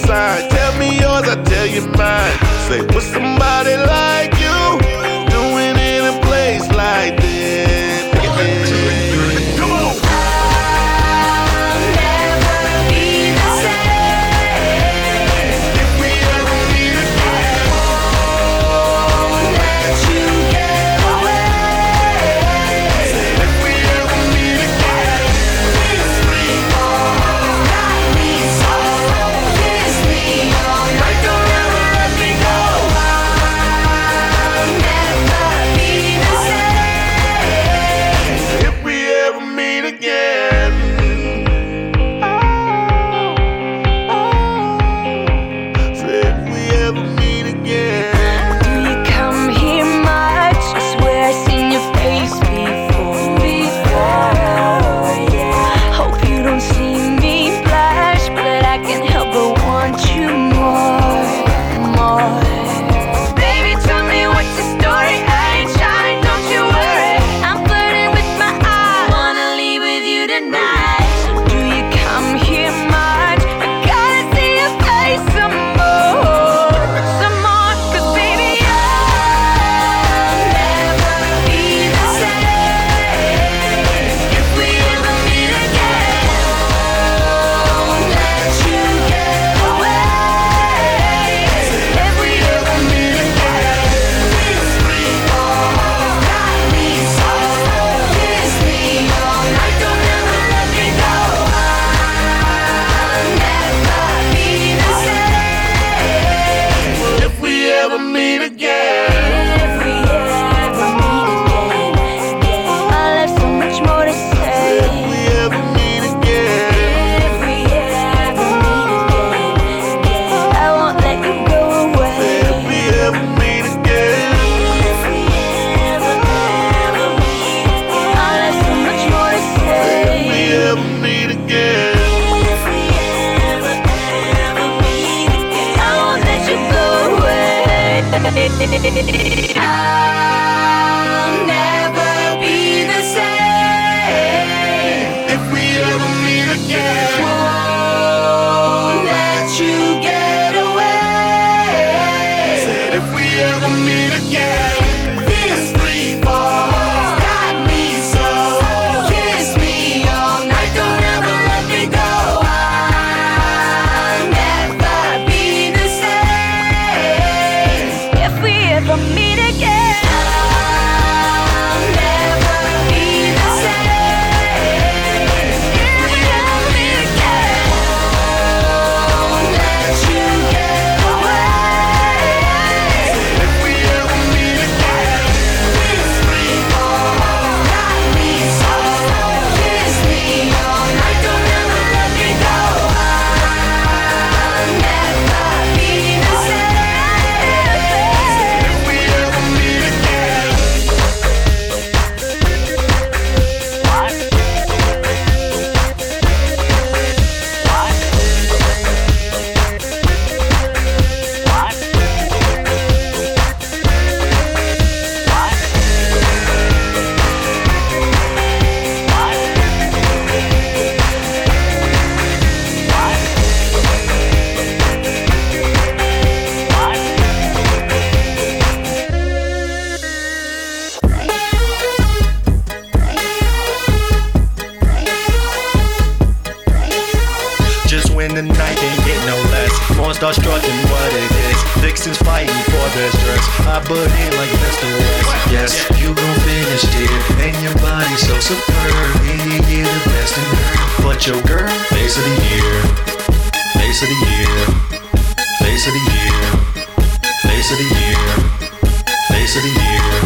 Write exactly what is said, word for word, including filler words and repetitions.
sign. Tell me yours, I tell you mine. Say, with somebody like you, doing in a place like this. Come on. I'll never be the same if we ever meet again. Won't let you get away. Said if we ever meet again, this free fall got me so. Kiss me all night, don't ever let me go. I'll never be the same if we ever meet again. Start struggling what it is. Vixens fighting for their stress. I butt in like Mister West. Yes, you gon' finish dear. And your body so superb. And you get the best in her. But your girl, face of the year. Face of the year. Face of the year. Face of the year. Face of the year.